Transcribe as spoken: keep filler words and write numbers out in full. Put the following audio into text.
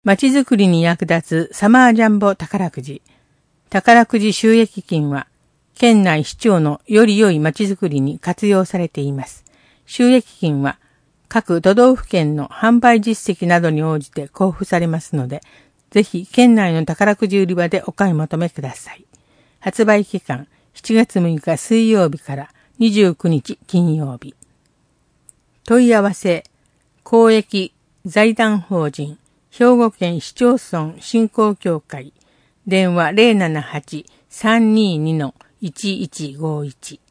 まちづくりに役立つサマージャンボ宝くじ。宝くじ収益金は、県内市町のより良いまちづくりに活用されています。収益金は、各都道府県の販売実績などに応じて交付されますので、ぜひ県内の宝くじ売り場でお買い求めください。発売期間、しちがつむいか水曜日からにじゅうくにち金曜日。問い合わせ、公益財団法人兵庫県市町村振興協会電話 ゼロななはち さんにーに いちいちごいち